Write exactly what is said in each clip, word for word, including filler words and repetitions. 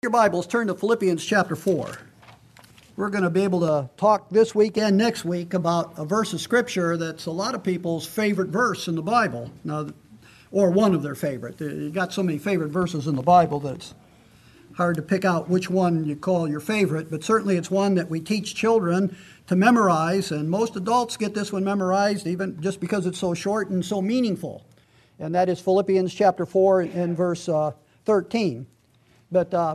your Bibles, turn to Philippians chapter four. We're going to be able to talk this week and next week about a verse of Scripture that's a lot of people's favorite verse in the Bible, now, or one of their favorite. You got so many favorite verses in the Bible that it's hard to pick out which one you call your favorite, but certainly it's one that we teach children to memorize, and most adults get this one memorized even just because it's so short and so meaningful. And that is Philippians chapter four and verse uh, thirteen. But uh,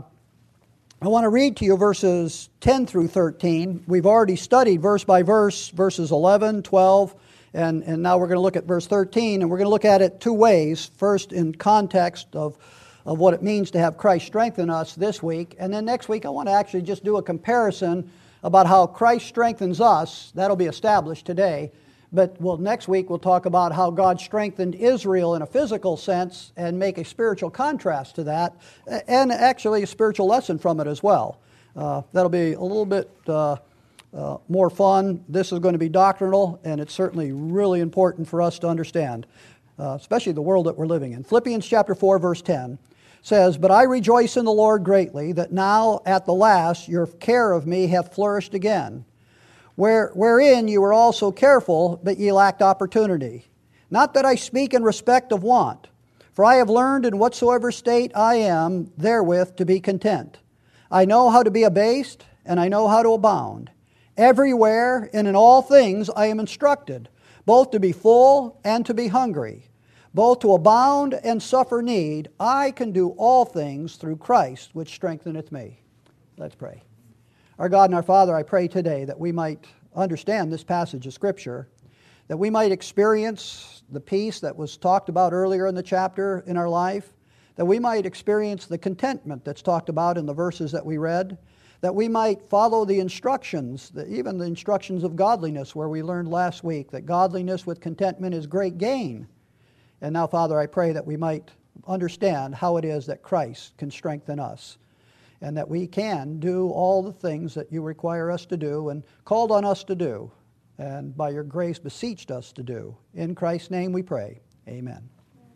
I want to read to you verses ten through thirteen. We've already studied verse by verse, verses eleven, twelve, and, and now we're going to look at verse thirteen, and we're going to look at it two ways. First, in context of, of what it means to have Christ strengthen us this week, and then next week I want to actually just do a comparison about how Christ strengthens us. That'll be established today. But well, next week we'll talk about how God strengthened Israel in a physical sense and make a spiritual contrast to that, and actually a spiritual lesson from it as well. Uh, that'll be a little bit uh, uh, more fun. This is going to be doctrinal, and it's certainly really important for us to understand, uh, especially the world that we're living in. Philippians chapter four, verse ten says, "But I rejoice in the Lord greatly, that now at the last your care of me hath flourished again. Where, wherein you were also careful, but ye lacked opportunity. Not that I speak in respect of want, for I have learned in whatsoever state I am therewith to be content. I know how to be abased, and I know how to abound. Everywhere and in all things I am instructed, both to be full and to be hungry, both to abound and suffer need. I can do all things through Christ, which strengtheneth me." Let's pray. Our God and our Father, I pray today that we might understand this passage of Scripture, that we might experience the peace that was talked about earlier in the chapter in our life, that we might experience the contentment that's talked about in the verses that we read, that we might follow the instructions, even the instructions of godliness, where we learned last week that godliness with contentment is great gain. And now, Father, I pray that we might understand how it is that Christ can strengthen us, and that we can do all the things that you require us to do and called on us to do, and by your grace beseeched us to do. In Christ's name we pray. Amen.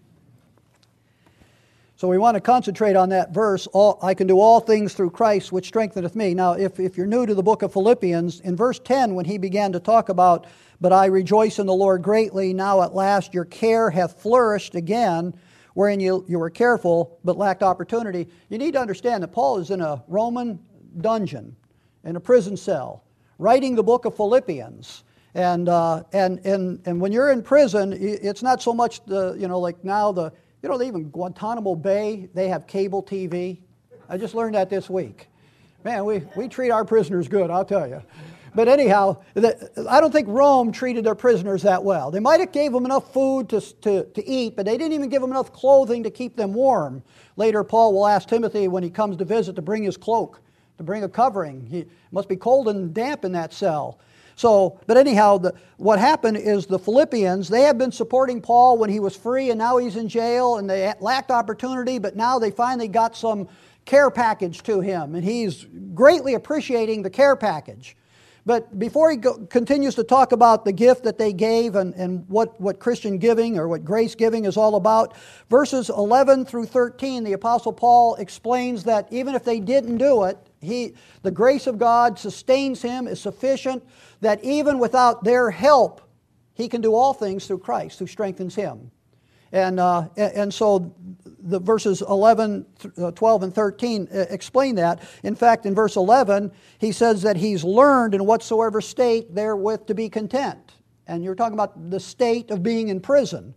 So we want to concentrate on that verse, all, I can do all things through Christ which strengtheneth me. Now, if, if you're new to the book of Philippians, in verse ten, when he began to talk about, "But I rejoice in the Lord greatly, now at last your care hath flourished again, wherein you, you were careful but lacked opportunity." You need to understand that Paul is in a Roman dungeon, in a prison cell, writing the book of Philippians. And uh, and and and when you're in prison, it's not so much the, you know, like now the, you know, even Guantanamo Bay, they have cable T V. I just learned that this week. Man, we, we treat our prisoners good, I'll tell you. But anyhow, I don't think Rome treated their prisoners that well. They might have gave them enough food to, to, to eat, but they didn't even give them enough clothing to keep them warm. Later, Paul will ask Timothy when he comes to visit to bring his cloak, to bring a covering. He must be cold and damp in that cell. So, but anyhow, the, what happened is the Philippians, they have been supporting Paul when he was free, and now he's in jail, and they lacked opportunity, but now they finally got some care package to him, and he's greatly appreciating the care package. But before he go, continues to talk about the gift that they gave and, and what, what Christian giving or what grace giving is all about, verses eleven through thirteen, the Apostle Paul explains that even if they didn't do it, he, the grace of God sustains him, is sufficient, that even without their help, he can do all things through Christ who strengthens him. And, uh, and so the verses eleven, twelve, and thirteen explain that. In fact, in verse eleven, he says that he's learned in whatsoever state therewith to be content. And you're talking about the state of being in prison.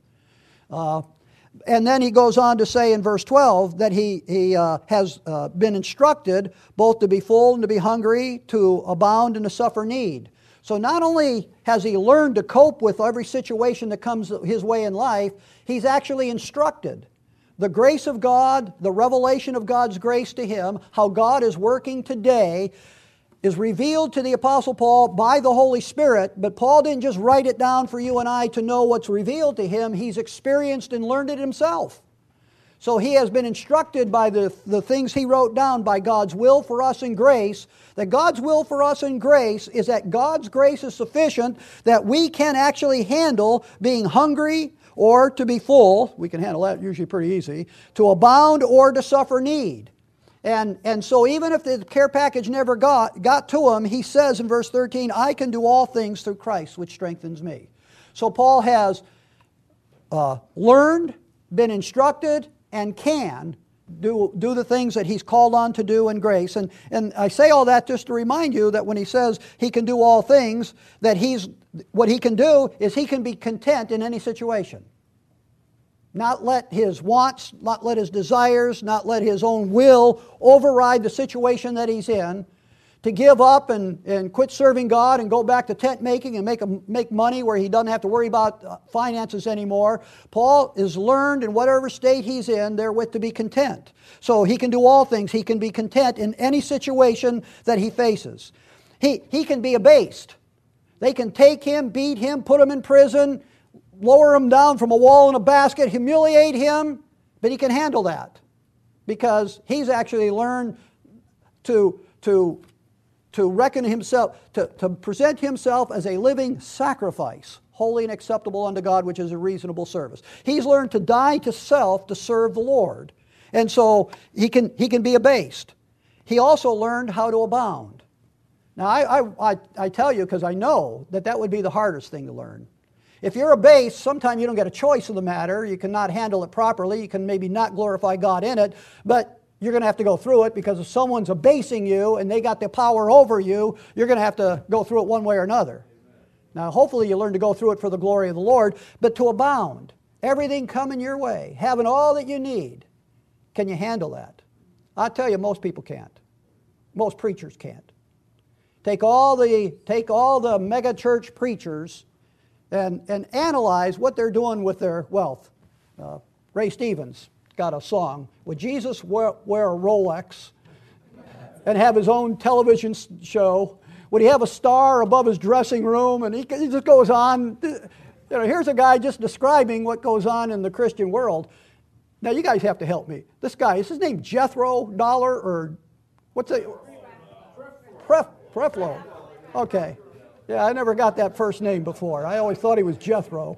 Uh, and then he goes on to say in verse twelve that he, he uh, has uh, been instructed both to be full and to be hungry, to abound and to suffer need. So not only has he learned to cope with every situation that comes his way in life, he's actually instructed. The grace of God, the revelation of God's grace to him, how God is working today, is revealed to the Apostle Paul by the Holy Spirit, but Paul didn't just write it down for you and I to know what's revealed to him. He's experienced and learned it himself. So he has been instructed by the, the things he wrote down by God's will for us in grace, that God's will for us in grace is that God's grace is sufficient, that we can actually handle being hungry or to be full. We can handle that usually pretty easy. To abound or to suffer need. And, and so even if the care package never got, got to him, he says in verse thirteen, I can do all things through Christ, which strengthens me. So Paul has uh, learned, been instructed, and can do, do the things that he's called on to do in grace. And, and I say all that just to remind you that when he says he can do all things, that he's what he can do is he can be content in any situation. Not let his wants, not let his desires, not let his own will override the situation that he's in, to give up and, and quit serving God and go back to tent making and make, a, make money where he doesn't have to worry about finances anymore. Paul is learned in whatever state he's in therewith to be content. So he can do all things. He can be content in any situation that he faces. He, he can be abased. They can take him, beat him, put him in prison, lower him down from a wall in a basket, humiliate him, but he can handle that because he's actually learned to, to, to reckon himself, to, to present himself as a living sacrifice, holy and acceptable unto God, which is a reasonable service. He's learned to die to self to serve the Lord. And so he can, he can be abased. He also learned how to abound. Now, I, I, I, I tell you because I know that that would be the hardest thing to learn. If you're abased, sometimes you don't get a choice of the matter. You cannot handle it properly. You can maybe not glorify God in it, but you're going to have to go through it because if someone's abasing you and they got the power over you, you're going to have to go through it one way or another. Now, hopefully you learn to go through it for the glory of the Lord, but to abound, everything coming your way, having all that you need, can you handle that? I tell you, most people can't. Most preachers can't. Take all the, take all the mega church preachers and, and analyze what they're doing with their wealth. Uh, Ray Stevens got a song, would Jesus wear, wear a Rolex and have his own television show? Would he have a star above his dressing room? And he, he just goes on. You know, here's a guy just describing what goes on in the Christian world. Now, you guys have to help me. This guy, is his name Jethro Dollar or what's it? Pref, Preflo. Okay. Yeah, I never got that first name before. I always thought he was Jethro.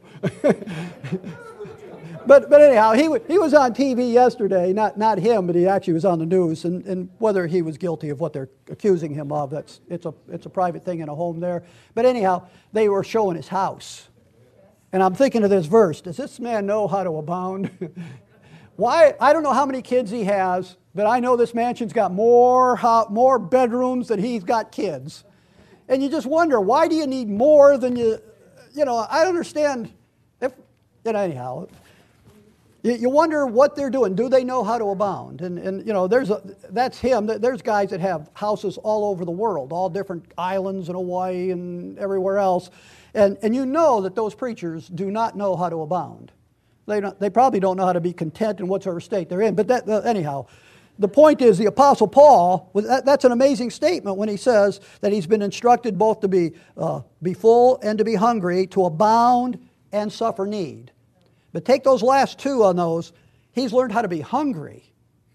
But but anyhow, he he was on T V yesterday, not not him, but he actually was on the news, and, and whether he was guilty of what they're accusing him of, that's it's a it's a private thing in a home there. But anyhow, they were showing his house. And I'm thinking of this verse, does this man know how to abound? Why? I don't know how many kids he has, but I know this mansion's got more more bedrooms than he's got kids. And you just wonder, why do you need more than you, you know, I don't understand. If, you know, anyhow, you, you wonder what they're doing. Do they know how to abound? And, and you know, there's a, that's him. There's guys that have houses all over the world, all different islands in Hawaii and everywhere else. And, and you know that those preachers do not know how to abound. They, don't, they probably don't know how to be content in whatever state they're in. But that, uh, anyhow, the point is the Apostle Paul, that, that's an amazing statement when he says that he's been instructed both to be, uh, be full and to be hungry, to abound and suffer need. But take those last two on those, he's learned how to be hungry.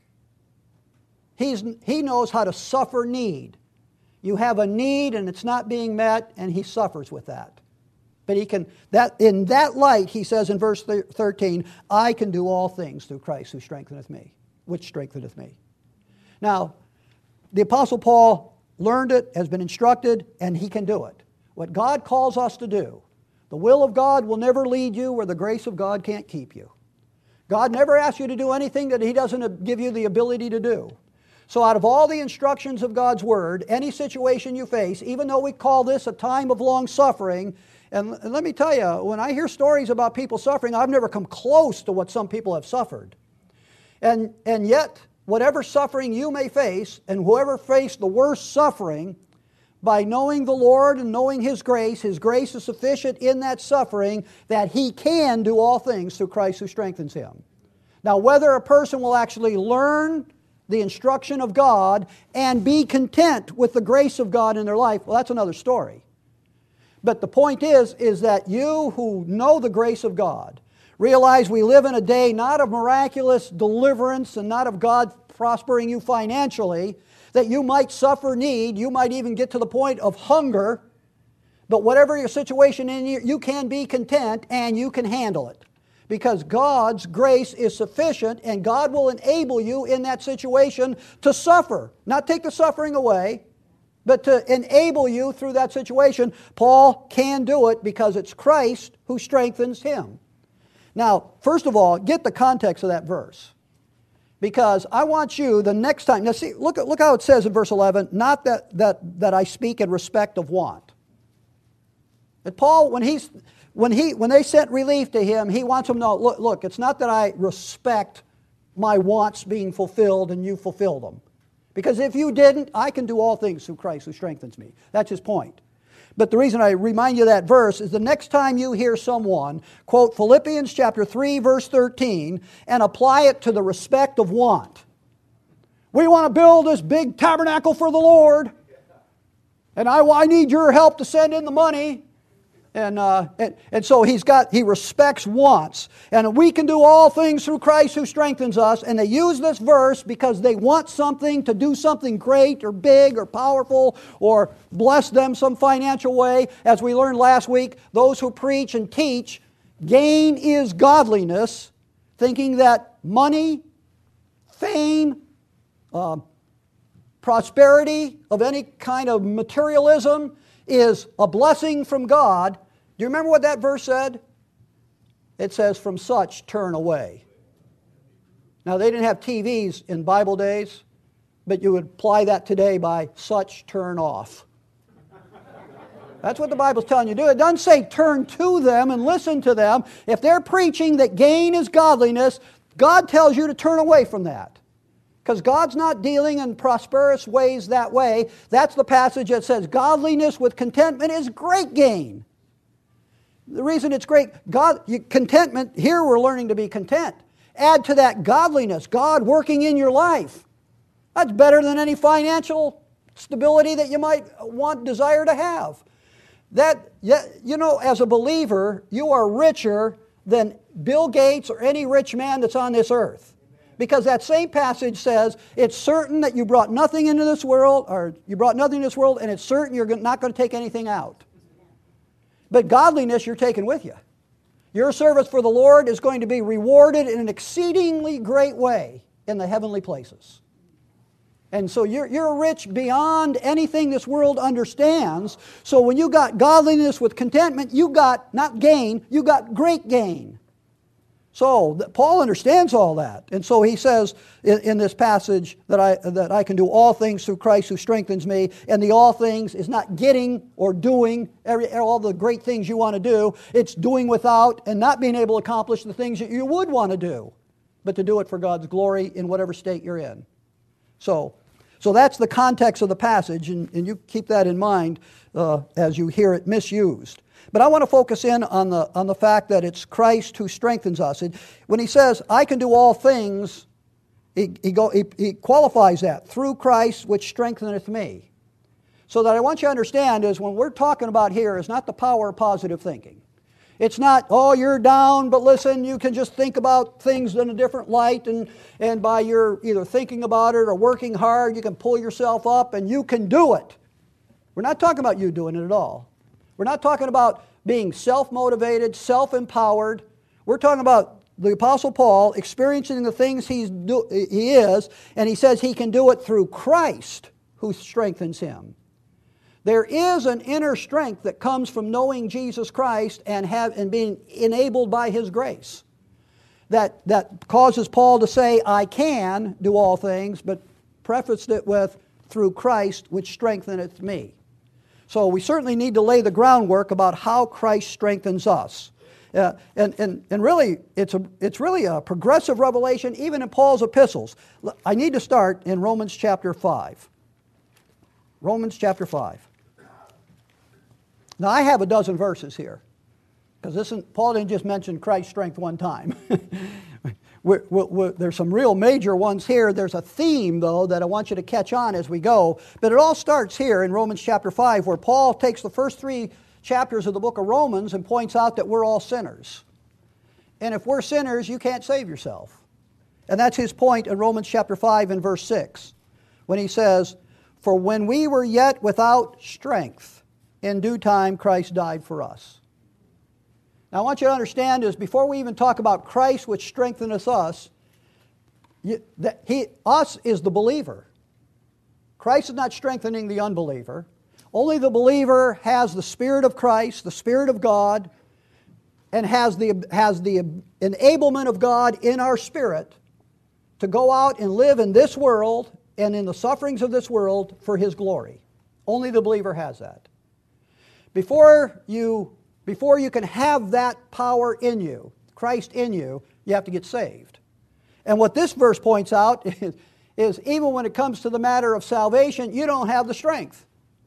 He's, he knows how to suffer need. You have a need and it's not being met, and he suffers with that. But he can, that in that light, he says in verse thirteen, I can do all things through Christ who strengtheneth me, which strengtheneth me. Now, the Apostle Paul learned it, has been instructed, and he can do it. What God calls us to do, the will of God will never lead you where the grace of God can't keep you. God never asks you to do anything that he doesn't give you the ability to do. So out of all the instructions of God's Word, any situation you face, even though we call this a time of long suffering, and let me tell you, when I hear stories about people suffering, I've never come close to what some people have suffered. And, and yet, whatever suffering you may face, and whoever faced the worst suffering, by knowing the Lord and knowing His grace, His grace is sufficient in that suffering that He can do all things through Christ who strengthens him. Now, whether a person will actually learn the instruction of God and be content with the grace of God in their life, well, that's another story. But the point is, is that you who know the grace of God, realize we live in a day not of miraculous deliverance and not of God prospering you financially, that you might suffer need, you might even get to the point of hunger, but whatever your situation in you, you can be content and you can handle it. Because God's grace is sufficient, and God will enable you in that situation to suffer. Not take the suffering away, but to enable you through that situation. Paul can do it because it's Christ who strengthens him. Now, first of all, get the context of that verse. Because I want you, the next time, now see, look, look how it says in verse eleven, not that, that, that I speak in respect of want. That Paul, when he's... When, he, when they sent relief to him, he wants them to know, look, look, it's not that I respect my wants being fulfilled and you fulfill them. Because if you didn't, I can do all things through Christ who strengthens me. That's his point. But the reason I remind you of that verse is the next time you hear someone quote Philippians chapter three, verse thirteen, and apply it to the respect of want. We want to build this big tabernacle for the Lord, and I, I need your help to send in the money. And, uh, and and so he's got he respects wants, and we can do all things through Christ who strengthens us. And they use this verse because they want something to do something great or big or powerful or bless them some financial way. As we learned last week, those who preach and teach gain is godliness, thinking that money, fame, uh, prosperity of any kind of materialism is a blessing from God. Do you remember what that verse said? It says, from such turn away. Now, they didn't have T Vs in Bible days, but you would apply that today by such turn off. That's what the Bible's telling you to do. It doesn't say turn to them and listen to them. If they're preaching that gain is godliness, God tells you to turn away from that. Because God's not dealing in prosperous ways that way. That's the passage that says godliness with contentment is great gain. The reason it's great, God, contentment, here we're learning to be content. Add to that godliness, God working in your life. That's better than any financial stability that you might want, desire to have. That, you know, as a believer, you are richer than Bill Gates or any rich man that's on this earth. Because that same passage says, it's certain that you brought nothing into this world, or you brought nothing into this world, and it's certain you're not going to take anything out. But godliness you're taking with you. Your service for the Lord is going to be rewarded in an exceedingly great way in the heavenly places. And so you're, you're rich beyond anything this world understands. So when you got godliness with contentment, you got, not gain, you got great gain. So Paul understands all that. And so he says in, in this passage that I, that I can do all things through Christ who strengthens me. And the all things is not getting or doing every, all the great things you want to do. It's doing without and not being able to accomplish the things that you would want to do, but to do it for God's glory in whatever state you're in. So, so that's the context of the passage, and, and you keep that in mind uh, as you hear it misused. But I want to focus in on the, on the fact that it's Christ who strengthens us. And when he says, I can do all things, he, he, go, he, he qualifies that, through Christ which strengtheneth me. So that I want you to understand is when we're talking about here is not the power of positive thinking. It's not, oh, you're down, but listen, you can just think about things in a different light, and, and by your either thinking about it or working hard, you can pull yourself up and you can do it. We're not talking about you doing it at all. We're not talking about being self-motivated, self-empowered. We're talking about the Apostle Paul experiencing the things he's do, he is, and he says he can do it through Christ who strengthens him. There is an inner strength that comes from knowing Jesus Christ and, have, and being enabled by His grace that, that causes Paul to say, I can do all things, but prefaced it with, through Christ which strengtheneth me. So we certainly need to lay the groundwork about how Christ strengthens us. Uh, and, and, and really, it's, a, it's really a progressive revelation, even in Paul's epistles. I need to start in Romans chapter five. Romans chapter five. Now, I have a dozen verses here, because this isn't, Paul didn't just mention Christ's strength one time. we're, we're, there's some real major ones here. There's a theme, though, that I want you to catch on as we go. But it all starts here in Romans chapter five, where Paul takes the first three chapters of the book of Romans and points out that we're all sinners. And if we're sinners, you can't save yourself. And that's his point in Romans chapter five and verse six, when he says, for when we were yet without strength, in due time Christ died for us. Now I want you to understand is before we even talk about Christ which strengtheneth us, you, that he, us is the believer. Christ is not strengthening the unbeliever. Only the believer has the Spirit of Christ, the Spirit of God, and has the, has the enablement of God in our spirit to go out and live in this world and in the sufferings of this world for His glory. Only the believer has that. Before you, before you can have that power in you, Christ in you, you have to get saved. And what this verse points out is, is even when it comes to the matter of salvation, you don't have the strength.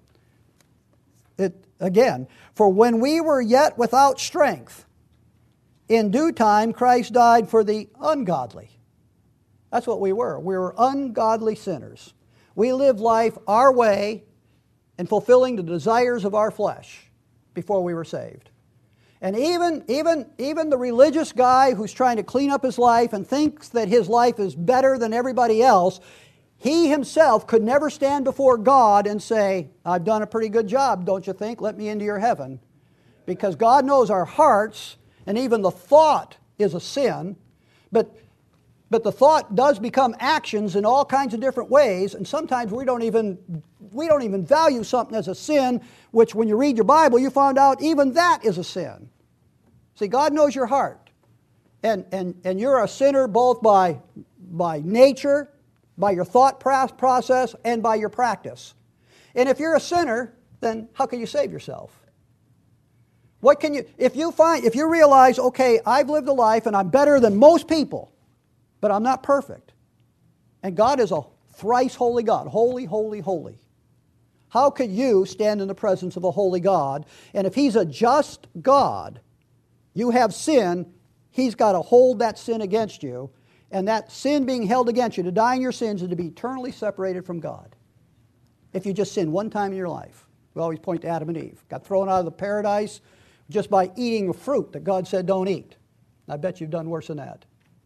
It, again, for when we were yet without strength, in due time Christ died for the ungodly. That's what we were. We were ungodly sinners. We lived life our way and fulfilling the desires of our flesh before we were saved. And even, even, even the religious guy who's trying to clean up his life and thinks that his life is better than everybody else, he himself could never stand before God and say, I've done a pretty good job, don't you think? Let me into your heaven. Because God knows our hearts, and even the thought is a sin, but But the thought does become actions in all kinds of different ways, and sometimes we don't even we don't even value something as a sin, which when you read your Bible, you find out even that is a sin. See, God knows your heart. And and, and you're a sinner both by, by nature, by your thought process, and by your practice. And if you're a sinner, then how can you save yourself? What can you if you find if you realize, okay, I've lived a life and I'm better than most people, but I'm not perfect. And God is a thrice holy God. Holy, holy, holy. How could you stand in the presence of a holy God? And if He's a just God, you have sin, He's got to hold that sin against you. And that sin being held against you, to die in your sins, is to be eternally separated from God. If you just sin one time in your life. We always point to Adam and Eve. Got thrown out of the paradise just by eating a fruit that God said don't eat. I bet you've done worse than that.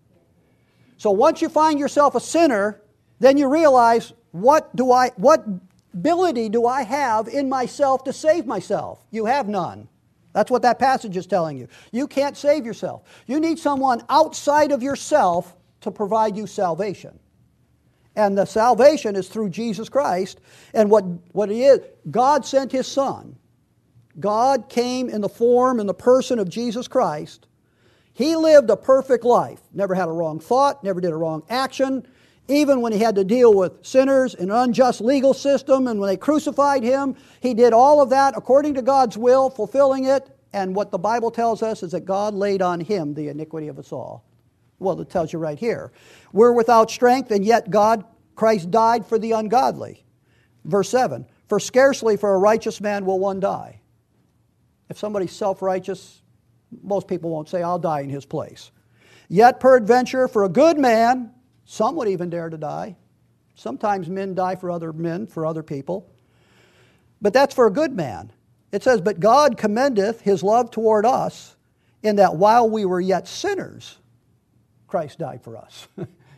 So once you find yourself a sinner, then you realize, what do I, what ability do I have in myself to save myself? You have none. That's what that passage is telling you. You can't save yourself. You need someone outside of yourself to provide you salvation. And the salvation is through Jesus Christ. And what, what it is, God sent His Son. God came in the form and the person of Jesus Christ. He lived a perfect life, never had a wrong thought, never did a wrong action. Even when He had to deal with sinners in an unjust legal system and when they crucified Him, He did all of that according to God's will, fulfilling it. And what the Bible tells us is that God laid on Him the iniquity of us all. Well, it tells you right here. We're without strength, and yet God, Christ died for the ungodly. Verse seven, for scarcely for a righteous man will one die. If somebody's self-righteous, most people won't say, I'll die in his place. Yet peradventure for a good man, some would even dare to die. Sometimes men die for other men, for other people. But that's for a good man. It says, but God commendeth His love toward us, in that while we were yet sinners, Christ died for us.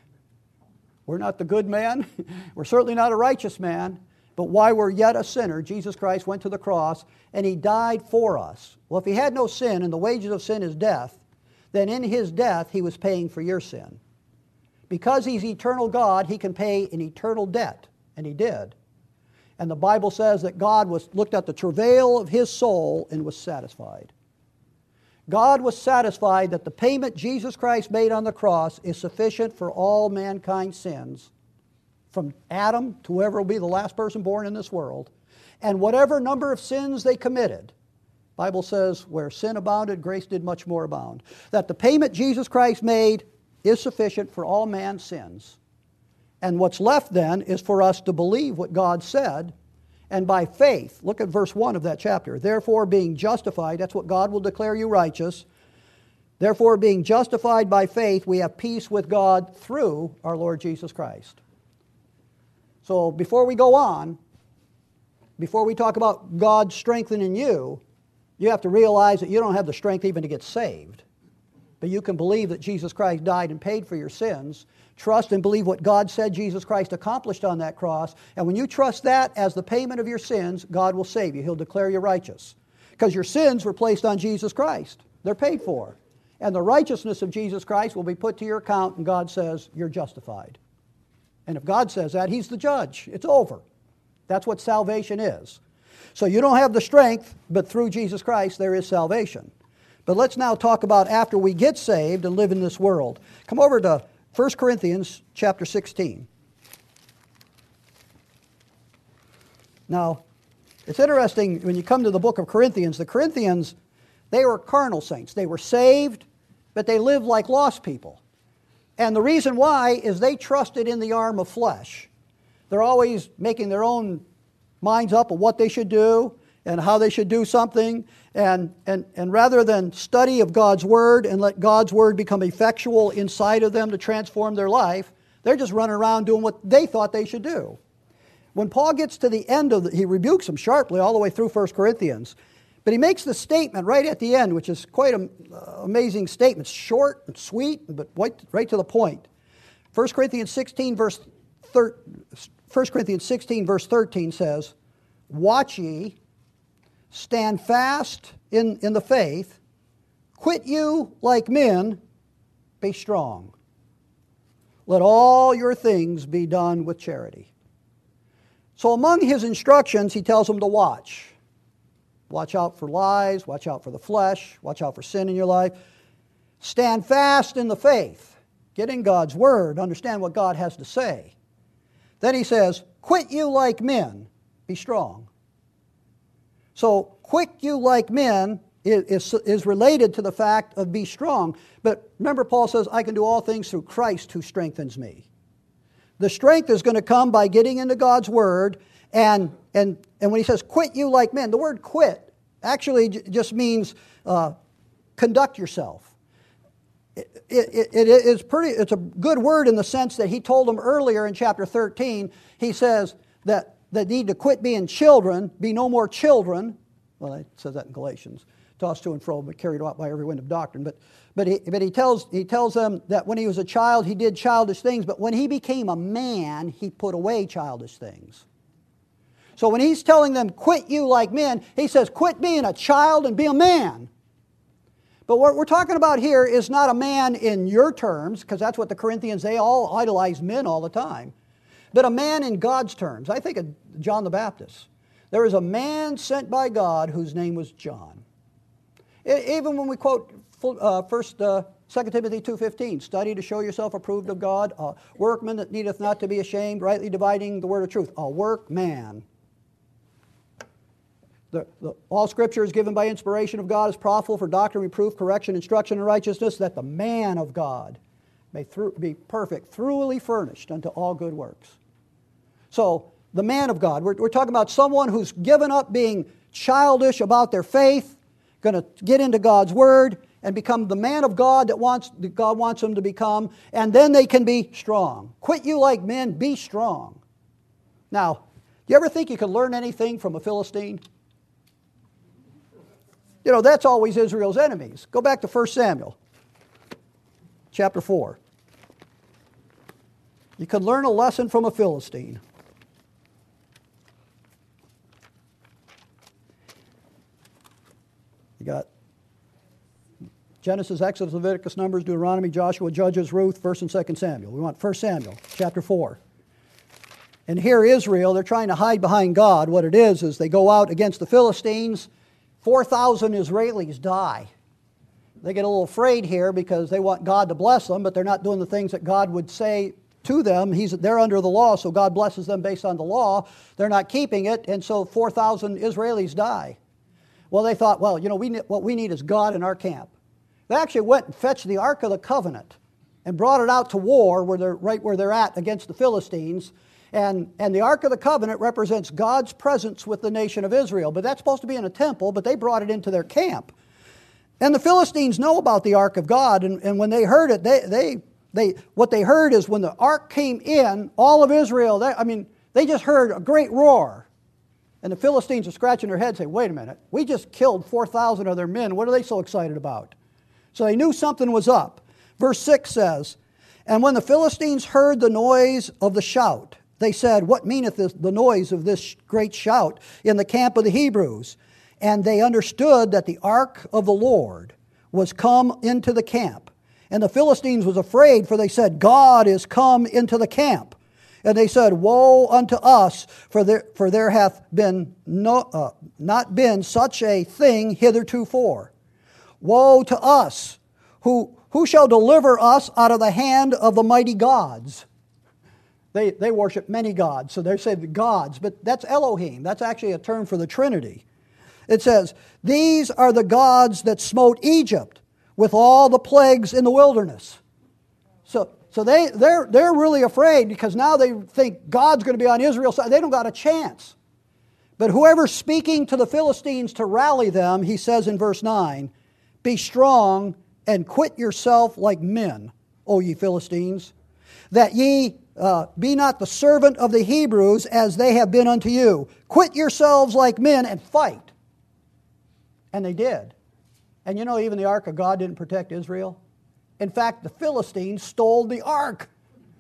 We're not the good man. We're certainly not a righteous man. But while we're yet a sinner, Jesus Christ went to the cross and He died for us. Well, if He had no sin and the wages of sin is death, then in His death He was paying for your sin. Because He's eternal God, He can pay an eternal debt. And He did. And the Bible says that God was looked at the travail of His soul and was satisfied. God was satisfied that the payment Jesus Christ made on the cross is sufficient for all mankind's sins, from Adam to whoever will be the last person born in this world, and whatever number of sins they committed. The Bible says, where sin abounded, grace did much more abound. That the payment Jesus Christ made is sufficient for all man's sins. And what's left then is for us to believe what God said, and by faith, look at verse one of that chapter. Therefore, being justified, that's what God will declare you righteous. Therefore, being justified by faith, we have peace with God through our Lord Jesus Christ. So before we go on, before we talk about God strengthening you, you have to realize that you don't have the strength even to get saved. But you can believe that Jesus Christ died and paid for your sins. Trust and believe what God said Jesus Christ accomplished on that cross. And when you trust that as the payment of your sins, God will save you. He'll declare you righteous. Because your sins were placed on Jesus Christ. They're paid for. And the righteousness of Jesus Christ will be put to your account, and God says you're justified. And if God says that, He's the judge. It's over. That's what salvation is. So you don't have the strength, but through Jesus Christ there is salvation. But let's now talk about after we get saved and live in this world. Come over to First Corinthians chapter sixteen. Now, it's interesting when you come to the book of Corinthians, the Corinthians, they were carnal saints. They were saved, but they lived like lost people. And the reason why is they trusted in the arm of flesh. They're always making their own minds up of what they should do and how they should do something. And, and, and rather than study of God's Word and let God's Word become effectual inside of them to transform their life, they're just running around doing what they thought they should do. When Paul gets to the end of the, he rebukes them sharply all the way through First Corinthians, but he makes the statement right at the end, which is quite an uh, amazing statement, short and sweet, but right, right to the point. First Corinthians sixteen, verse thir- First Corinthians sixteen, verse thirteen says, "Watch ye, stand fast in, in the faith, quit you like men, be strong. Let all your things be done with charity." So among his instructions, he tells them to watch. Watch out for lies, watch out for the flesh, watch out for sin in your life. Stand fast in the faith. Get in God's Word, understand what God has to say. Then he says, quit you like men, be strong. So, quit you like men is, is related to the fact of be strong. But remember, Paul says, I can do all things through Christ who strengthens me. The strength is going to come by getting into God's Word, and and and when he says quit you like men, the word quit actually j- just means uh, conduct yourself. It, it, it is pretty. It's a good word in the sense that he told them earlier in chapter thirteen. He says that they need to quit being children, be no more children. Well, it says that in Galatians. Tossed to and fro, but carried out by every wind of doctrine. But but he but he tells he tells them that when he was a child, he did childish things, but when he became a man, he put away childish things. So when he's telling them, quit you like men, he says, quit being a child and be a man. But what we're talking about here is not a man in your terms, because that's what the Corinthians, they all idolize men all the time, but a man in God's terms. I think of John the Baptist. There was a man sent by God whose name was John. Even when we quote uh, first, uh, Second Timothy two fifteen, study to show yourself approved of God, a workman that needeth not to be ashamed, rightly dividing the word of truth. A workman. The, the, all Scripture is given by inspiration of God, is profitable for doctrine, reproof, correction, instruction in righteousness, that the man of God may through, be perfect, thoroughly furnished unto all good works. So, the man of God, we're, we're talking about someone who's given up being childish about their faith, going to get into God's Word and become the man of God that wants that God wants them to become, and then they can be strong. Quit you like men, be strong. Now, do you ever think you could learn anything from a Philistine? You know, that's always Israel's enemies. Go back to First Samuel, chapter four. You could learn a lesson from a Philistine. You got Genesis, Exodus, Leviticus, Numbers, Deuteronomy, Joshua, Judges, Ruth, First and Second Samuel. We want First Samuel, chapter four. And here Israel, they're trying to hide behind God. What it is, is they go out against the Philistines. four thousand Israelis die. They get a little afraid here because they want God to bless them, but they're not doing the things that God would say to them. He's, they're under the law, so God blesses them based on the law. They're not keeping it, and so four thousand Israelis die. Well, they thought, well, you know, we what we need is God in our camp. They actually went and fetched the Ark of the Covenant and brought it out to war where they're right where they're at against the Philistines. And, and the Ark of the Covenant represents God's presence with the nation of Israel. But that's supposed to be in a temple, but they brought it into their camp. And the Philistines know about the Ark of God, and, and when they heard it, they, they, they, what they heard is when the Ark came in, all of Israel, they, I mean, they just heard a great roar. And the Philistines are scratching their heads saying, wait a minute, we just killed four thousand of their men. What are they so excited about? So they knew something was up. Verse six says, and when the Philistines heard the noise of the shout, they said, what meaneth this, the noise of this great shout in the camp of the Hebrews? And they understood that the ark of the Lord was come into the camp. And the Philistines was afraid, for they said, God is come into the camp. And they said, Woe unto us, for there, for there hath been no, uh, not been such a thing hithertofore. Woe to us, who, who shall deliver us out of the hand of the mighty gods? They, they worship many gods, so they say the gods, but that's Elohim. That's actually a term for the Trinity. It says, These are the gods that smote Egypt with all the plagues in the wilderness. So, so they, they're, they're really afraid because now they think God's going to be on Israel's side. They don't got a chance. But whoever's speaking to the Philistines to rally them, he says in verse nine, Be strong and quit yourself like men, O ye Philistines, that ye uh, be not the servant of the Hebrews as they have been unto you. Quit yourselves like men and fight. And they did. And you know, even the ark of God didn't protect Israel. In fact, the Philistines stole the ark.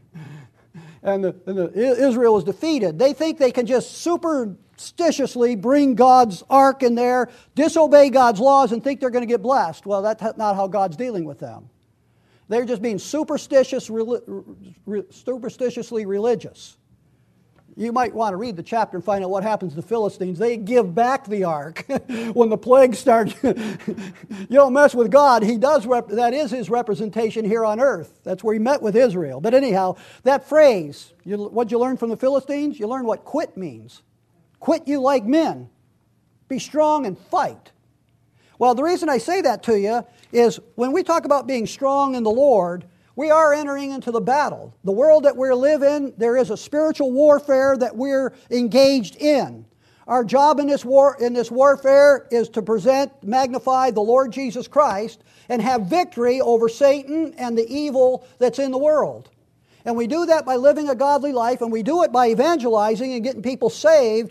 And, the, and the, Israel was defeated. They think they can just superstitiously bring God's ark in there, disobey God's laws, and think they're going to get blessed. Well, that's not how God's dealing with them. They're just being superstitious, superstitiously religious. You might want to read the chapter and find out what happens to the Philistines. They give back the ark when the plagues start. You don't mess with God. He does. Rep- that is His representation here on earth. That's where He met with Israel. But anyhow, that phrase, you, what'd you learn from the Philistines? You learn what quit means. Quit you like men. Be strong and fight. Well, the reason I say that to you is when we talk about being strong in the Lord, we are entering into the battle. The world that we live in, there is a spiritual warfare that we're engaged in. Our job in this war, in this warfare is to present, magnify the Lord Jesus Christ and have victory over Satan and the evil that's in the world. And we do that by living a godly life, and we do it by evangelizing and getting people saved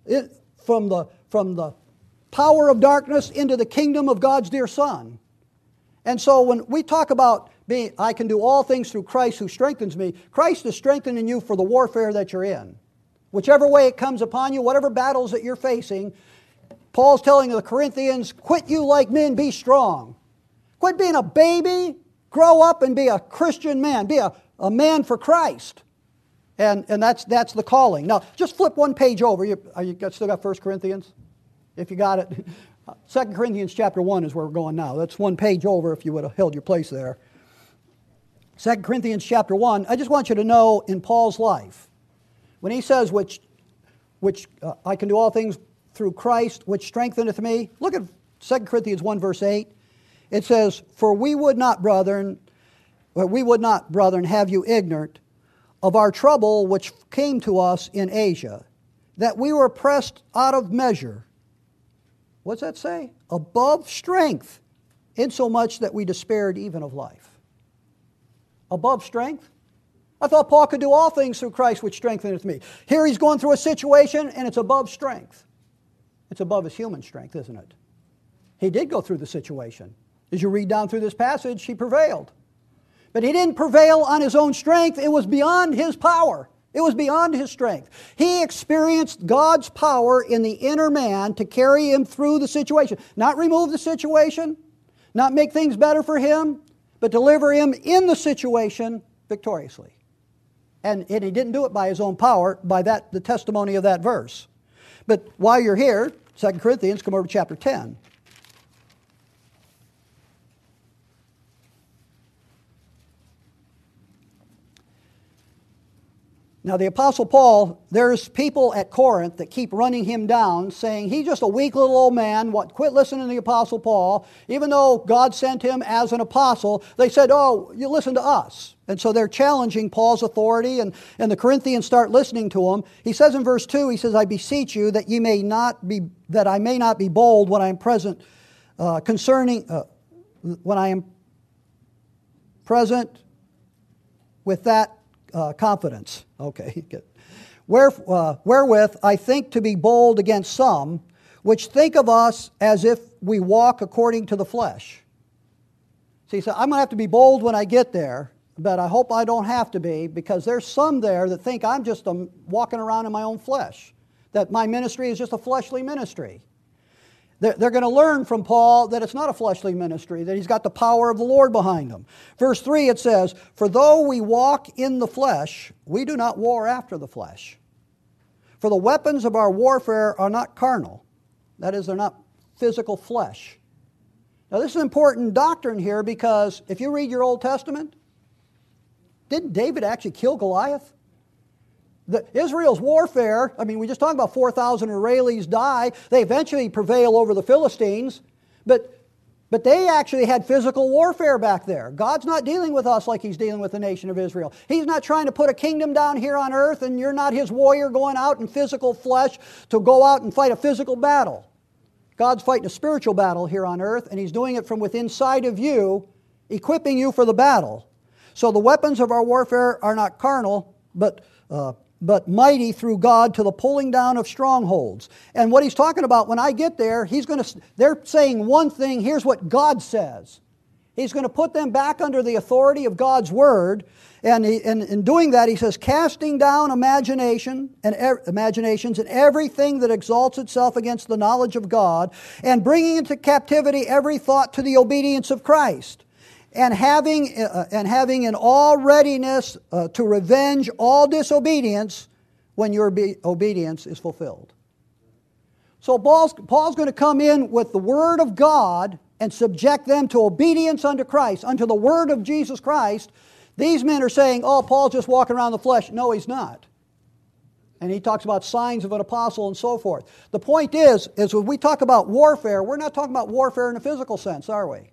from the, from the power of darkness into the kingdom of God's dear Son. And so when we talk about being, I can do all things through Christ who strengthens me, Christ is strengthening you for the warfare that you're in. Whichever way it comes upon you, whatever battles that you're facing, Paul's telling the Corinthians, quit you like men, be strong. Quit being a baby, grow up and be a Christian man, be a, a man for Christ. And, and that's, that's the calling. Now, just flip one page over. You, you got, still got First Corinthians? If you got it. Second Corinthians chapter one is where we're going now. That's one page over if you would have held your place there. Second Corinthians chapter one, I just want you to know in Paul's life, when he says, which, which uh, I can do all things through Christ, which strengtheneth me, look at Second Corinthians one verse eight. It says, For we would not, brethren, or we would not, brethren, have you ignorant of our trouble which came to us in Asia, that we were pressed out of measure. What's that say? Above strength, insomuch that we despaired even of life. Above strength? I thought Paul could do all things through Christ which strengtheneth me. Here he's going through a situation and it's above strength. It's above his human strength, isn't it? He did go through the situation. As you read down through this passage, he prevailed. But he didn't prevail on his own strength. It was beyond his power. It was beyond his strength. He experienced God's power in the inner man to carry him through the situation. Not remove the situation, not make things better for him, but deliver him in the situation victoriously. And, and he didn't do it by his own power, by that the testimony of that verse. But while you're here, Second Corinthians, come over to chapter ten. Now the Apostle Paul, there's people at Corinth that keep running him down, saying he's just a weak little old man. What? Quit listening to the Apostle Paul. Even though God sent him as an apostle, they said, oh, you listen to us. And so they're challenging Paul's authority, and, and the Corinthians start listening to him. He says in verse two, he says, I beseech you that ye may not be, that I may not be bold when I am present, uh, concerning, uh, when I am present with that Uh, confidence. Okay, good. Where, uh, wherewith I think to be bold against some, which think of us as if we walk according to the flesh. See, so I'm going to have to be bold when I get there, but I hope I don't have to be, because there's some there that think I'm just um, walking around in my own flesh, that my ministry is just a fleshly ministry. They're, they're going to learn from Paul that it's not a fleshly ministry, that he's got the power of the Lord behind him. Verse three, it says, "For though we walk in the flesh, we do not war after the flesh. For the weapons of our warfare are not carnal." That is, they're not physical flesh. Now this is important doctrine here, because if you read your Old Testament, didn't David actually kill Goliath? The, Israel's warfare, I mean, we just talked about four thousand Israelis die. They eventually prevail over the Philistines, but, but they actually had physical warfare back there. God's not dealing with us like He's dealing with the nation of Israel. He's not trying to put a kingdom down here on earth, and you're not His warrior going out in physical flesh to go out and fight a physical battle. God's fighting a spiritual battle here on earth, and He's doing it from within inside of you, equipping you for the battle. So the weapons of our warfare are not carnal, but uh, but mighty through God to the pulling down of strongholds. And what he's talking about, when I get there, he's going to, they're saying one thing, here's what God says. He's going to put them back under the authority of God's Word. And, he, and in doing that, he says, casting down imagination and er, imaginations and everything that exalts itself against the knowledge of God, and bringing into captivity every thought to the obedience of Christ. And having, uh, and having in all readiness uh, to revenge all disobedience when your obe- obedience is fulfilled. So Paul's, Paul's going to come in with the Word of God and subject them to obedience unto Christ, unto the Word of Jesus Christ. These men are saying, oh, Paul's just walking around the flesh. No, he's not. And he talks about signs of an apostle and so forth. The point is, is when we talk about warfare, we're not talking about warfare in a physical sense, are we?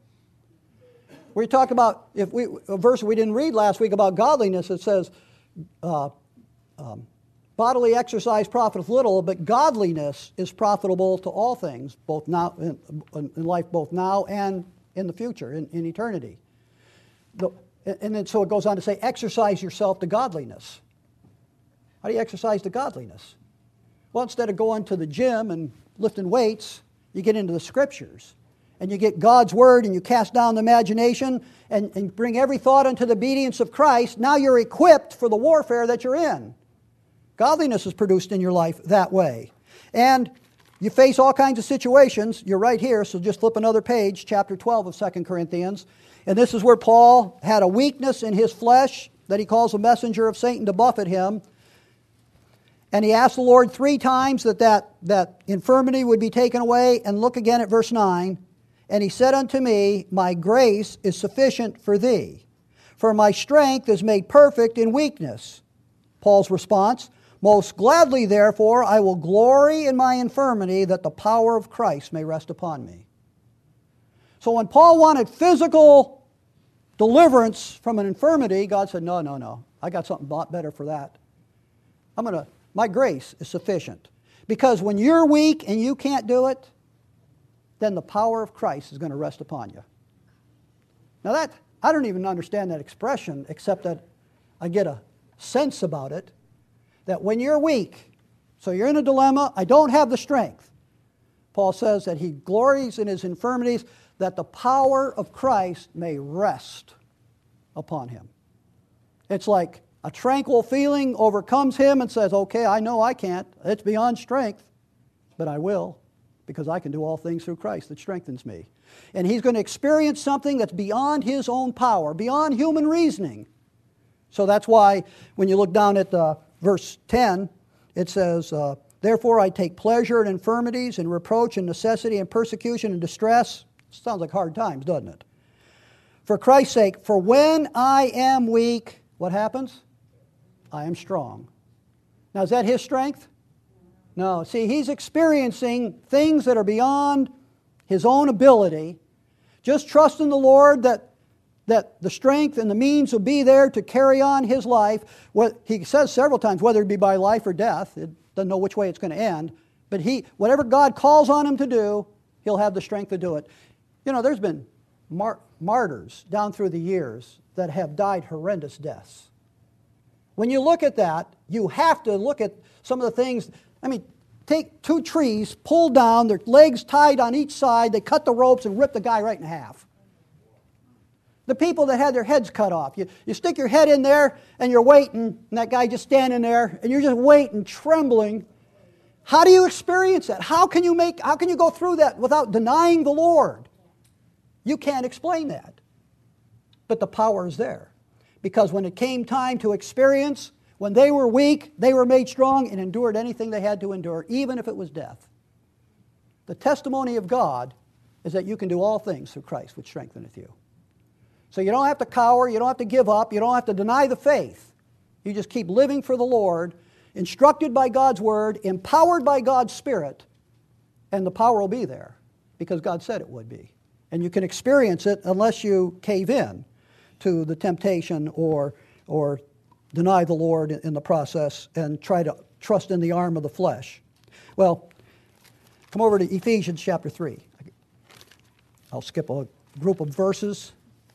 We talk about, if we a verse we didn't read last week about godliness, it says, uh, um, bodily exercise profiteth little, but godliness is profitable to all things, both now in, in life, both now and in the future, in, in eternity. The, and then so it goes on to say, exercise yourself to godliness. How do you exercise to godliness? Well, instead of going to the gym and lifting weights, you get into the Scriptures. And you get God's Word, and you cast down the imagination and, and bring every thought unto the obedience of Christ. Now you're equipped for the warfare that you're in. Godliness is produced in your life that way. And you face all kinds of situations. You're right here, so just flip another page, chapter twelve of Second Corinthians. And this is where Paul had a weakness in his flesh that he calls a messenger of Satan to buffet him. And he asked the Lord three times that that, that infirmity would be taken away. And look again at verse nine. And he said unto me, my grace is sufficient for thee, for my strength is made perfect in weakness. Paul's response, most gladly therefore I will glory in my infirmity, that the power of Christ may rest upon me. So when Paul wanted physical deliverance from an infirmity, God said, no, no, no, I got something a lot better for that. I'm gonna, my grace is sufficient. Because when you're weak and you can't do it, then the power of Christ is going to rest upon you. Now that, I don't even understand that expression, except that I get a sense about it, that when you're weak, so you're in a dilemma, I don't have the strength. Paul says that he glories in his infirmities, that the power of Christ may rest upon him. It's like a tranquil feeling overcomes him and says, okay, I know I can't, it's beyond strength, but I will. Because I can do all things through Christ that strengthens me. And he's going to experience something that's beyond his own power, beyond human reasoning. So that's why when you look down at uh, verse ten, it says, uh, therefore I take pleasure in infirmities and reproach and necessity and persecution and distress. Sounds like hard times, doesn't it? For Christ's sake, for when I am weak, what happens? I am strong. Now is that his strength? No, see, he's experiencing things that are beyond his own ability. Just trust in the Lord that, that the strength and the means will be there to carry on his life. What he says several times, whether it be by life or death, it doesn't know which way it's going to end. But he, whatever God calls on him to do, he'll have the strength to do it. You know, there's been mar- martyrs down through the years that have died horrendous deaths. When you look at that, you have to look at some of the things. I mean, take two trees, pull down, their legs tied on each side, they cut the ropes and rip the guy right in half. The people that had their heads cut off, you, you stick your head in there and you're waiting, and that guy just standing there, and you're just waiting, trembling How do you experience that? How can you make, how can you go through that without denying the Lord? You can't explain that. But the power is there. Because when it came time to experience, when they were weak, they were made strong and endured anything they had to endure, even if it was death. The testimony of God is that you can do all things through Christ, which strengtheneth you. So you don't have to cower, you don't have to give up, you don't have to deny the faith. You just keep living for the Lord, instructed by God's Word, empowered by God's Spirit, and the power will be there because God said it would be. And you can experience it unless you cave in to the temptation or, or deny the Lord in the process and try to trust in the arm of the flesh. Well, come over to Ephesians chapter three. I'll skip a group of verses.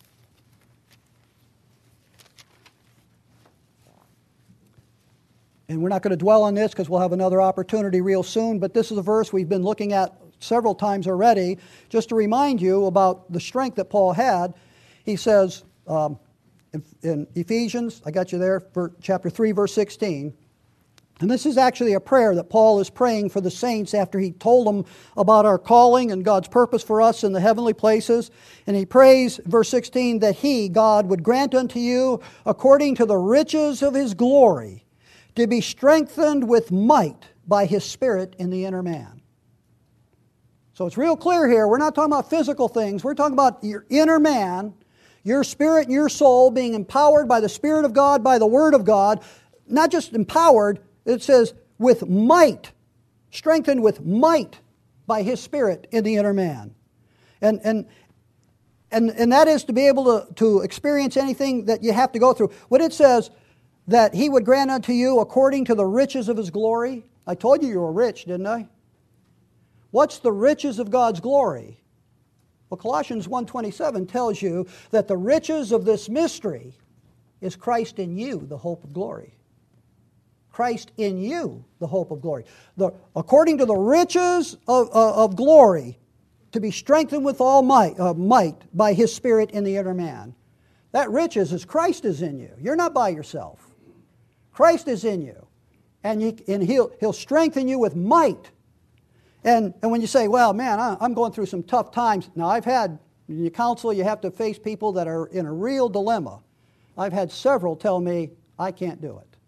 And we're not going to dwell on this because we'll have another opportunity real soon, but this is a verse we've been looking at several times already, just to remind you about the strength that Paul had. He says um, in, in Ephesians, I got you there, for chapter three, verse sixteen, and this is actually a prayer that Paul is praying for the saints after he told them about our calling and God's purpose for us in the heavenly places. And he prays, verse sixteen, that he, God, would grant unto you, according to the riches of his glory, to be strengthened with might by his Spirit in the inner man. So it's real clear here. We're not talking about physical things. We're talking about your inner man, your spirit and your soul being empowered by the Spirit of God, by the Word of God. Not just empowered, it says with might, strengthened with might by his Spirit in the inner man. And, and, and, and that is to be able to, to experience anything that you have to go through. When it says that he would grant unto you according to the riches of his glory. I told you you were rich, didn't I? What's the riches of God's glory? Well, Colossians one twenty-seven tells you that the riches of this mystery is Christ in you, the hope of glory. Christ in you, the hope of glory. The, according to the riches of, uh, of glory, to be strengthened with all might, uh, might by his Spirit in the inner man. That riches is Christ is in you. You're not by yourself. Christ is in you. And, you, and he'll, he'll strengthen you with might. And, and when you say, well, man, I, I'm going through some tough times. Now, I've had, in your counsel, you have to face people that are in a real dilemma. I've had several tell me, I can't do it.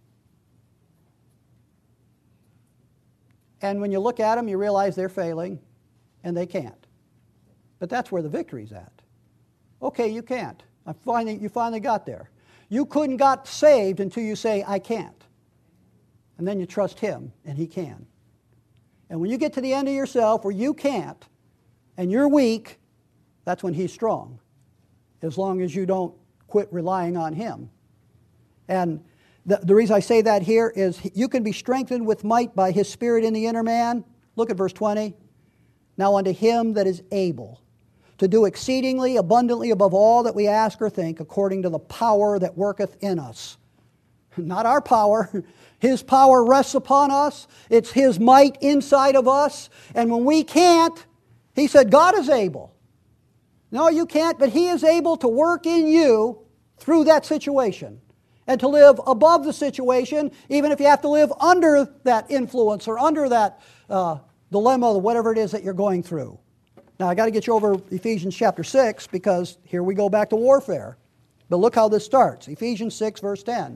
And when you look at them, you realize they're failing, and they can't. But that's where the victory's at. Okay, you can't. I finally, you finally got there. You couldn't got saved until you say, I can't. And then you trust him, and he can. And when you get to the end of yourself where you can't, and you're weak, that's when he's strong. As long as you don't quit relying on him. And the, the reason I say that here is you can be strengthened with might by his Spirit in the inner man. Look at verse twenty. Now unto him that is able to do exceedingly abundantly above all that we ask or think, according to the power that worketh in us. Not our power. His power rests upon us. It's his might inside of us. And when we can't, he said, God is able. No, you can't, but he is able to work in you through that situation and to live above the situation, even if you have to live under that influence or under that uh, dilemma or whatever it is that you're going through. Now, I got to get you over Ephesians chapter six because here we go back to warfare. But look how this starts. Ephesians six, verse ten.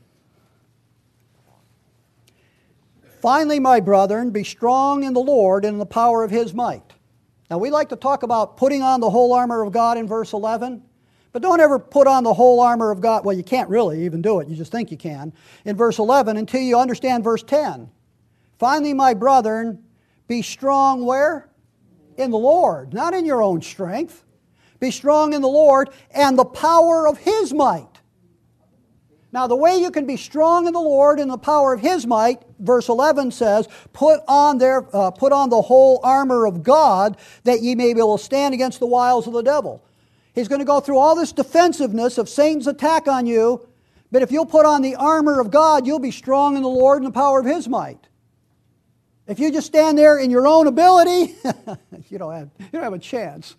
Finally, my brethren, be strong in the Lord and in the power of his might. Now, we like to talk about putting on the whole armor of God in verse eleven, but don't ever put on the whole armor of God. Well, you can't really even do it. You just think you can. In verse eleven, until you understand verse ten. Finally, my brethren, be strong where? In the Lord, not in your own strength. Be strong in the Lord and the power of his might. Now, the way you can be strong in the Lord and the power of his might, verse eleven says, put on their, uh, put on the whole armor of God, that ye may be able to stand against the wiles of the devil. He's going to go through all this defensiveness of Satan's attack on you, but if you'll put on the armor of God, you'll be strong in the Lord and the power of his might. If you just stand there in your own ability, you don't have, you don't have a chance.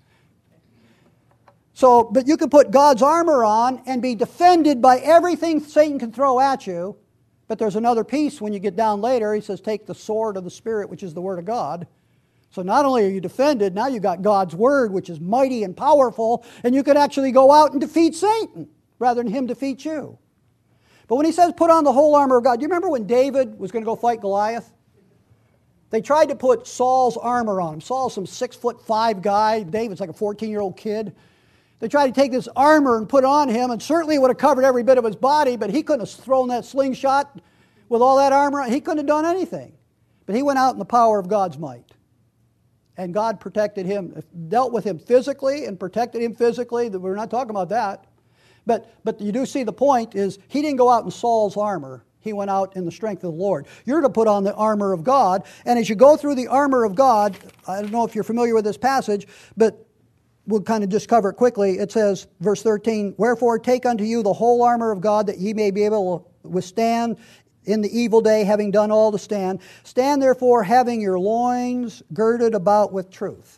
So, but you can put God's armor on and be defended by everything Satan can throw at you, But there's another piece when you get down later. He says, take the sword of the Spirit, which is the Word of God. So not only are you defended, now you've got God's Word, which is mighty and powerful, and you can actually go out and defeat Satan rather than him defeat you. But when he says put on the whole armor of God, do you remember when David was going to go fight Goliath? They tried to put Saul's armor on him. Saul's some six foot five guy. David's like a fourteen-year-old kid. They tried to take this armor and put it on him, and certainly it would have covered every bit of his body, but he couldn't have thrown that slingshot with all that armor. He couldn't have done anything. But he went out in the power of God's might. And God protected him, dealt with him physically and protected him physically. We're not talking about that. But, but you do see the point is he didn't go out in Saul's armor. He went out in the strength of the Lord. You're to put on the armor of God. And as you go through the armor of God, I don't know if you're familiar with this passage, but we'll kind of just cover it quickly. It says, verse thirteen, wherefore take unto you the whole armor of God, that ye may be able to withstand in the evil day, having done all to stand. Stand therefore, having your loins girded about with truth.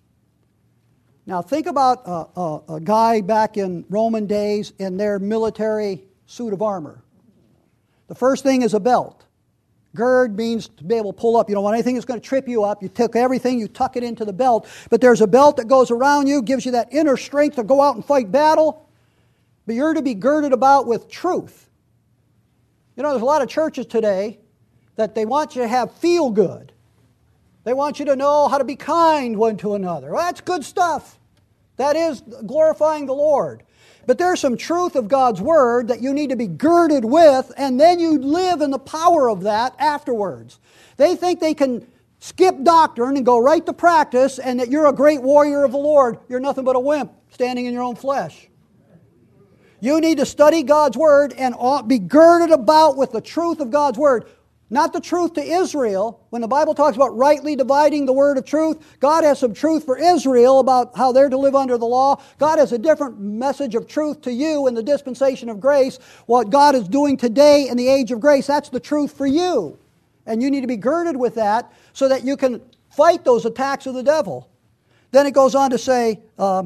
Now think about a, a, a guy back in Roman days in their military suit of armor. The first thing is a belt. Gird means to be able to pull up. You don't want anything that's going to trip you up. You took everything, you tuck it into the belt. But there's a belt that goes around you, gives you that inner strength to go out and fight battle. But you're to be girded about with truth. You know, there's a lot of churches today that they want you to have feel good. They want you to know how to be kind one to another. Well, that's good stuff. That is glorifying the Lord. But there's some truth of God's Word that you need to be girded with, and then you live in the power of that afterwards. They think they can skip doctrine and go right to practice, and that you're a great warrior of the Lord. You're nothing but a wimp standing in your own flesh. You need to study God's Word and be girded about with the truth of God's Word. Not the truth to Israel. When the Bible talks about rightly dividing the word of truth, God has some truth for Israel about how they're to live under the law. God has a different message of truth to you in the dispensation of grace. What God is doing today in the age of grace, that's the truth for you. And you need to be girded with that so that you can fight those attacks of the devil. Then it goes on to say, uh,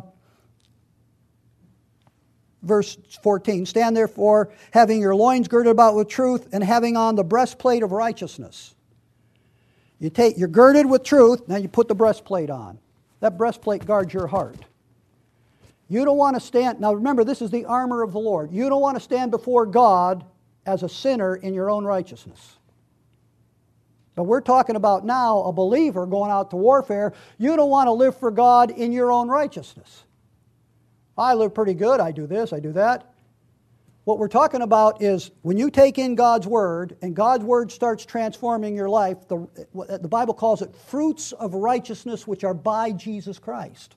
verse fourteen, stand therefore, having your loins girded about with truth, and having on the breastplate of righteousness. You take, you're girded with truth, now you put the breastplate on. That breastplate guards your heart. You don't want to stand, now remember, this is the armor of the Lord. You don't want to stand before God as a sinner in your own righteousness. But we're talking about now a believer going out to warfare. You don't want to live for God in your own righteousness. I live pretty good, I do this, I do that. What we're talking about is when you take in God's Word and God's Word starts transforming your life, the, the Bible calls it fruits of righteousness which are by Jesus Christ.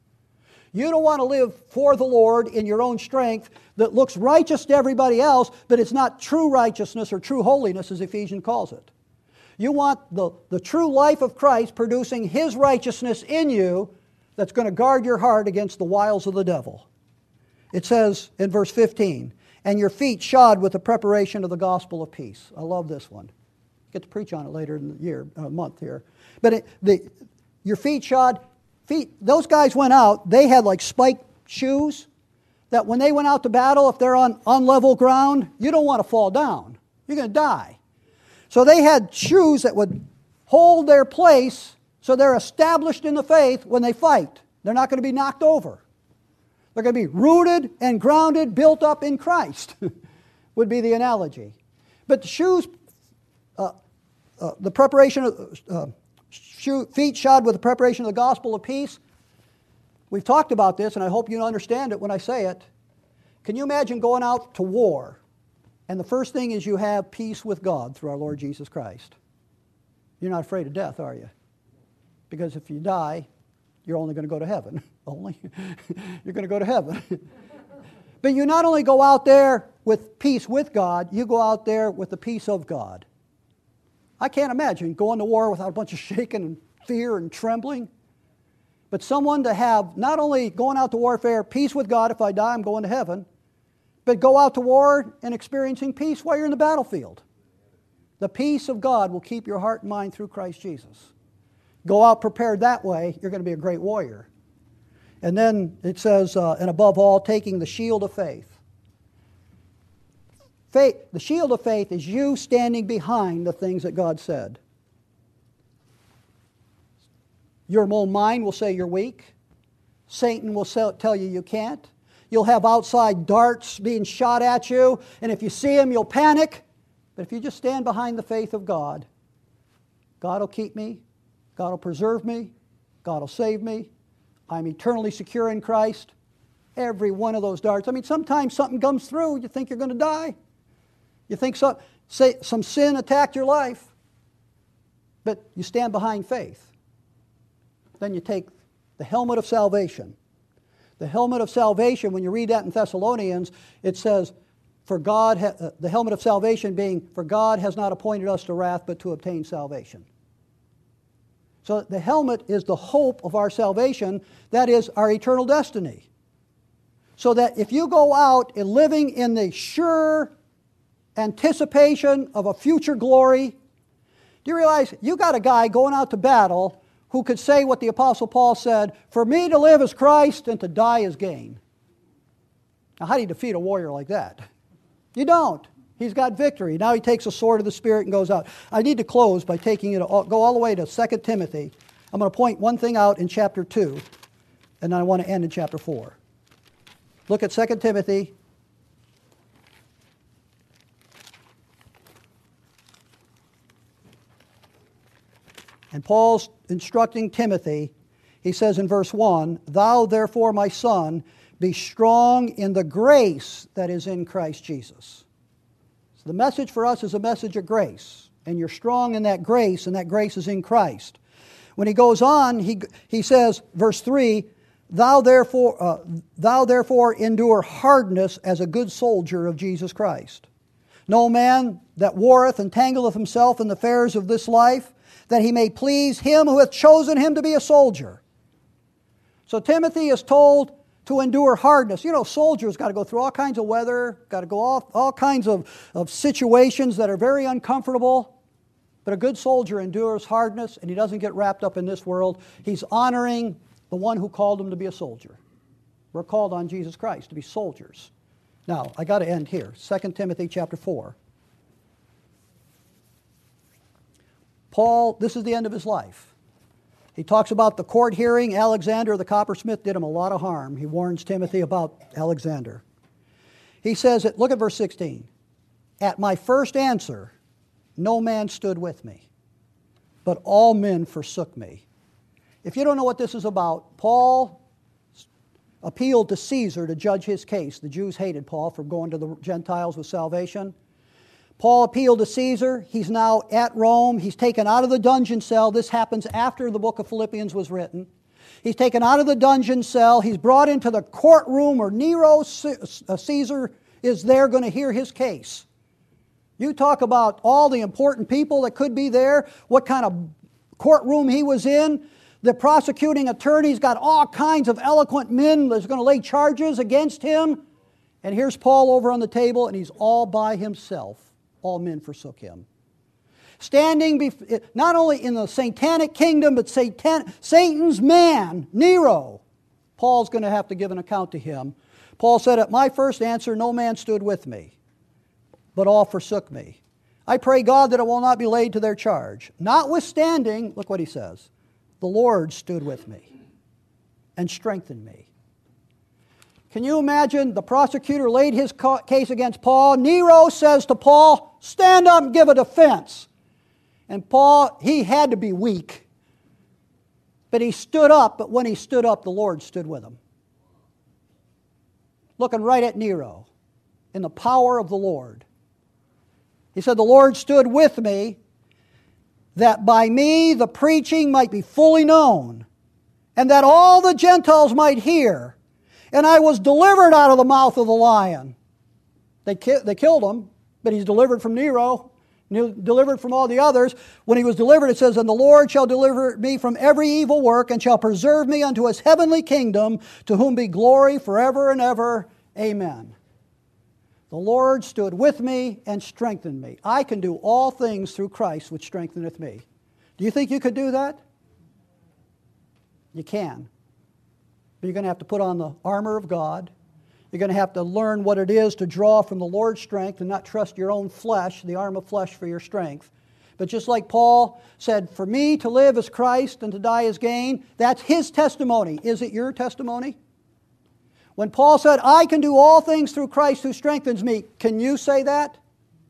You don't want to live for the Lord in your own strength that looks righteous to everybody else, but it's not true righteousness or true holiness as Ephesians calls it. You want the, the true life of Christ producing His righteousness in you that's going to guard your heart against the wiles of the devil. It says in verse fifteen, and your feet shod with the preparation of the gospel of peace. I love this one. Get to preach on it later in the year, uh, month here. But it, the, your feet shod, feet, those guys went out, they had like spiked shoes that when they went out to battle, if they're on unlevel ground, you don't want to fall down. You're going to die. So they had shoes that would hold their place so they're established in the faith when they fight. They're not going to be knocked over. They're going to be rooted and grounded, built up in Christ, would be the analogy. But the shoes, uh, uh, the preparation of uh, shoe, feet shod with the preparation of the gospel of peace. We've talked about this, and I hope you understand it when I say it. Can you imagine going out to war, and the first thing is you have peace with God through our Lord Jesus Christ? You're not afraid of death, are you? Because if you die, you're only going to go to heaven. Only? You're going to go to heaven. But you not only go out there with peace with God, you go out there with the peace of God. I can't imagine going to war without a bunch of shaking and fear and trembling. But someone to have not only going out to warfare, peace with God, if I die, I'm going to heaven, but go out to war and experiencing peace while you're in the battlefield. The peace of God will keep your heart and mind through Christ Jesus. Go out prepared that way, you're going to be a great warrior. And then it says, uh, and above all, taking the shield of faith. Faith, the shield of faith is you standing behind the things that God said. Your own mind will say you're weak. Satan will tell you you can't. You'll have outside darts being shot at you, and if you see them, you'll panic. But if you just stand behind the faith of God, God will keep me, God will preserve me, God will save me, I'm eternally secure in Christ. Every one of those darts. I mean, sometimes something comes through, you think you're going to die. You think some, say, some sin attacked your life, but you stand behind faith. Then you take the helmet of salvation. The helmet of salvation, when you read that in Thessalonians, it says, "For God, ha- uh, the helmet of salvation being, for God has not appointed us to wrath, but to obtain salvation." So the helmet is the hope of our salvation, that is our eternal destiny. So that if you go out and living in the sure anticipation of a future glory, do you realize you got a guy going out to battle who could say what the Apostle Paul said, "For me to live is Christ and to die is gain." Now how do you defeat a warrior like that? You don't. He's got victory. Now he takes a sword of the Spirit and goes out. I need to close by taking it, all, go all the way to Second Timothy. I'm going to point one thing out in chapter two, and then I want to end in chapter four. Look at Second Timothy. And Paul's instructing Timothy. He says in verse one, "Thou therefore, my son, be strong in the grace that is in Christ Jesus." So the message for us is a message of grace. And you're strong in that grace, and that grace is in Christ. When he goes on, he, he says, verse three, Thou therefore, uh, thou therefore endure hardness as a good soldier of Jesus Christ. No man that warreth entangleth himself in the affairs of this life, that he may please him who hath chosen him to be a soldier. So Timothy is told to endure hardness. You know, soldiers got to go through all kinds of weather, got to go off all kinds of, of situations that are very uncomfortable. But a good soldier endures hardness, and he doesn't get wrapped up in this world. He's honoring the one who called him to be a soldier. We're called on Jesus Christ to be soldiers. Now, I got to end here. Second Timothy chapter four. Paul, this is the end of his life. He talks about the court hearing. Alexander the coppersmith did him a lot of harm. He warns Timothy about Alexander. He says, look at verse sixteen. "At my first answer, no man stood with me, but all men forsook me." If you don't know what this is about, Paul appealed to Caesar to judge his case. The Jews hated Paul for going to the Gentiles with salvation. Paul appealed to Caesar. He's now at Rome. He's taken out of the dungeon cell. This happens after the book of Philippians was written. He's taken out of the dungeon cell. He's brought into the courtroom where Nero, Caesar, is there going to hear his case. You talk about all the important people that could be there, what kind of courtroom he was in. The prosecuting attorney's got all kinds of eloquent men that's going to lay charges against him. And here's Paul over on the table, and he's all by himself. All men forsook him. Standing bef- not only in the satanic kingdom, but Satan- Satan's man, Nero. Paul's going to have to give an account to him. Paul said, "At my first answer, no man stood with me, but all forsook me. I pray God that it will not be laid to their charge. Notwithstanding," look what he says, "the Lord stood with me and strengthened me." Can you imagine the prosecutor laid his case against Paul? Nero says to Paul, "Stand up and give a defense." And Paul, he had to be weak. But he stood up, but when he stood up, the Lord stood with him. Looking right at Nero in the power of the Lord. He said, "The Lord stood with me, that by me the preaching might be fully known, and that all the Gentiles might hear. And I was delivered out of the mouth of the lion." They, ki- they killed him, but he's delivered from Nero, delivered from all the others. When he was delivered, it says, "And the Lord shall deliver me from every evil work, and shall preserve me unto his heavenly kingdom, to whom be glory forever and ever. Amen." The Lord stood with me and strengthened me. I can do all things through Christ which strengtheneth me. Do you think you could do that? You can. But you're going to have to put on the armor of God. You're going to have to learn what it is to draw from the Lord's strength and not trust your own flesh, the arm of flesh, for your strength. But just like Paul said, for me to live is Christ and to die is gain, that's his testimony. Is it your testimony? When Paul said, I can do all things through Christ who strengthens me, can you say that?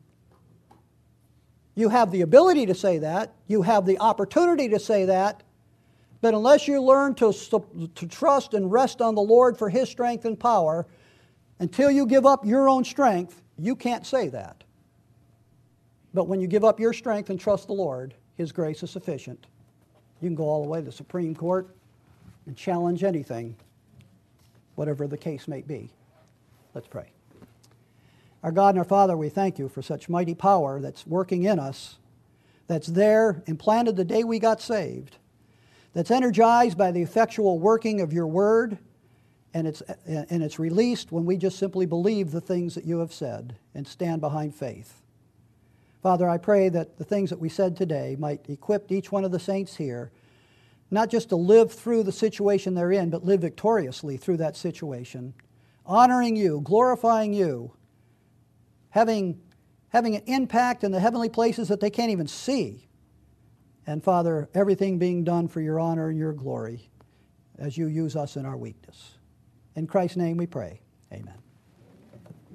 You have the ability to say that. You have the opportunity to say that. But unless you learn to, to trust and rest on the Lord for His strength and power, until you give up your own strength, you can't say that. But when you give up your strength and trust the Lord, His grace is sufficient. You can go all the way to the Supreme Court and challenge anything, whatever the case may be. Let's pray. Our God and our Father, we thank You for such mighty power that's working in us, that's there, implanted the day we got saved, that's energized by the effectual working of Your Word, and it's, and it's released when we just simply believe the things that You have said and stand behind faith. Father, I pray that the things that we said today might equip each one of the saints here, not just to live through the situation they're in, but live victoriously through that situation, honoring You, glorifying You, having, having an impact in the heavenly places that they can't even see. And Father, everything being done for Your honor and Your glory as You use us in our weakness. In Christ's name we pray. Amen.